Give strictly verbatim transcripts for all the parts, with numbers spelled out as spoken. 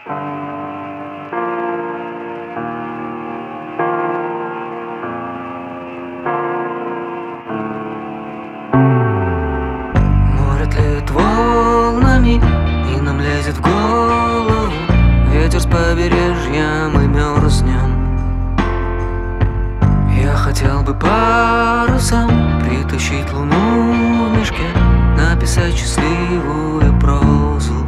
Море тлеет волнами, и нам лезет в голову ветер с побережья, мы мерзнем. Я хотел бы парусом притащить луну в мешке, написать счастливую прозу.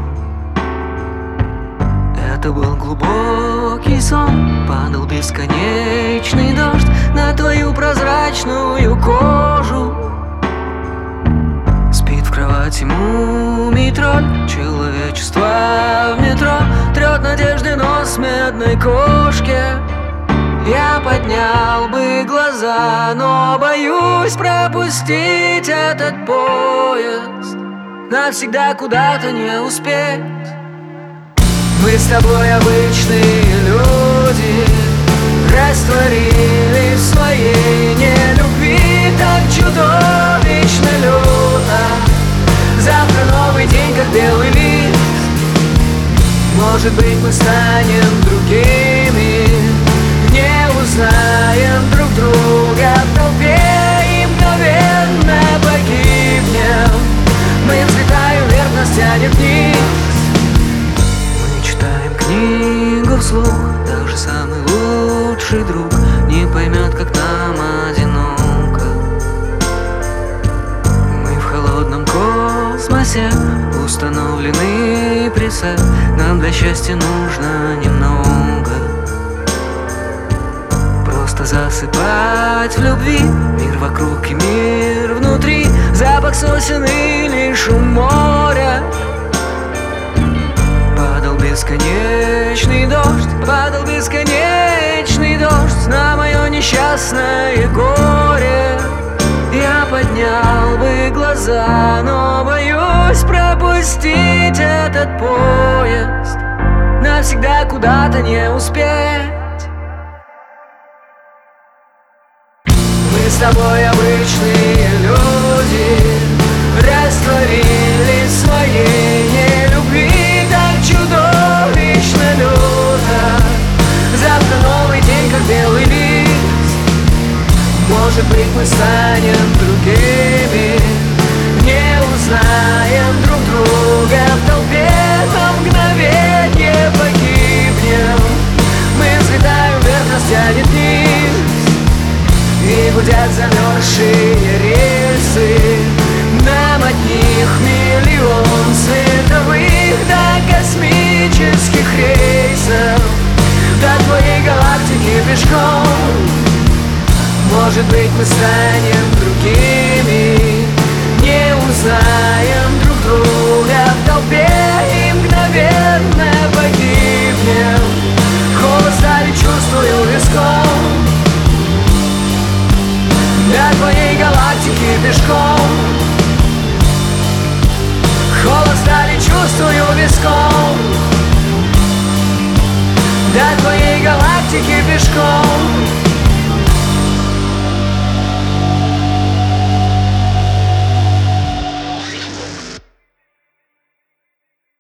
Это был глубокий сон, падал бесконечный дождь на твою прозрачную кожу. Спит в кровати мумий-тролль, человечество в метро трет надежды нос медной кошки. Я поднял бы глаза, но боюсь пропустить этот поезд, навсегда куда-то не успеть. Мы с тобой обычные люди, растворились в своей нелюбви так чудовищно люто. Завтра новый день, как белый лист. Может быть, мы станем другими, не узнаем друг друга в толпе и мгновенно погибнем. Мы взлетаем вверх, нас тянет вниз. Мы читаем книгу вслух, даже самый лучший друг не поймет, как нам одиноко. Мы в холодном космосе, установленный прицеп, нам для счастья нужно немного. Просто засыпать в любви мир вокруг и мир внутри, запах сосен или шум моря. Падал бесконечный дождь, падал бесконечный дождь на мое несчастное горе. Я поднял бы глаза, но боюсь пропустить этот поезд, навсегда куда-то не успеть. Мы с тобой обычные люди, растворились в своей нелюбви так чудовищно люто. Завтра новый день, как белый лист. Может быть, мы станем другими, не узнаем друг друга в толпе, на мгновенье погибнем. Мы взлетаем вверх, нас тянет вниз, и гудят замерзшие рельсы. Нам от них миллион световых до космических рейсов, до твоей галактики пешком. Может быть, мы станем другими, не узнаем друг друга в толпе и мгновенно погибнем. Холод стали чувствую виском, до твоей галактики пешком. Холод стали чувствую виском, до твоей галактики пешком.